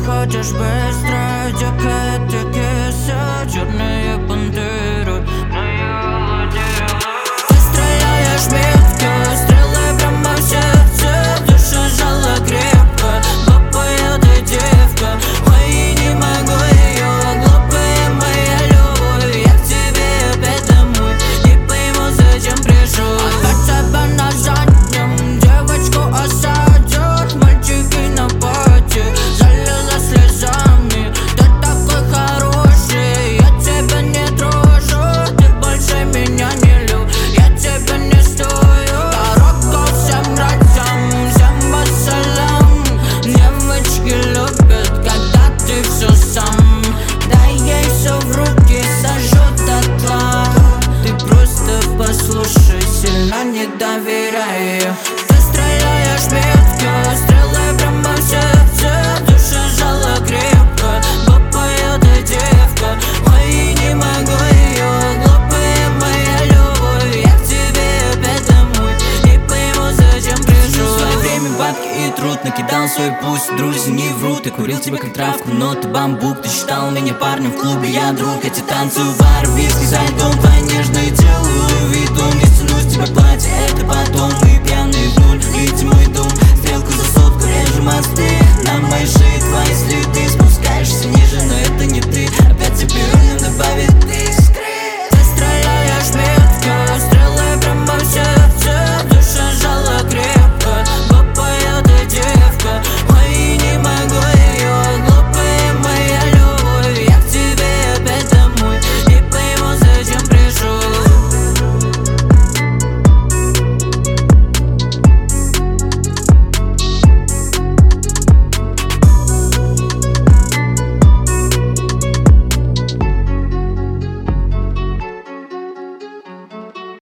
уходишь быстро, детка, ты киса, черные пантеры. Ты стреляешь метко, стрелы прямо в сердце, в душе жало крепко, глупая ты девка. Ой, не могу ее, глупая моя любовь, я к тебе опять домой, не пойму, зачем пришел. Опять тебя на заднем, девочку осадят, мальчики на пати, залила слезами. Ты такой хороший, я тебя не трожу, ты больше меня не любишь, я тебя не стою. Дорога всем братьям, всем вассалам, девочки любят, когда ты все сам. Дай ей все в руки, сожжет дотла. Ты просто послушай, сильно не доверяй. Ты стреляешь метко, стрелы прямо в сердце, в душе жало крепко, глупая ты девка. Ой, не могу ее, глупая моя любовь, я к тебе опять домой, не пойму, зачем пришел. В свое время бабки и труд накидал свой путь, друзья не врут. Я курил тебя как травку, но ты бамбук. Ты считал меня парнем в клубе, я друг. Эти танцы в бар, виски, зайдут твои нежные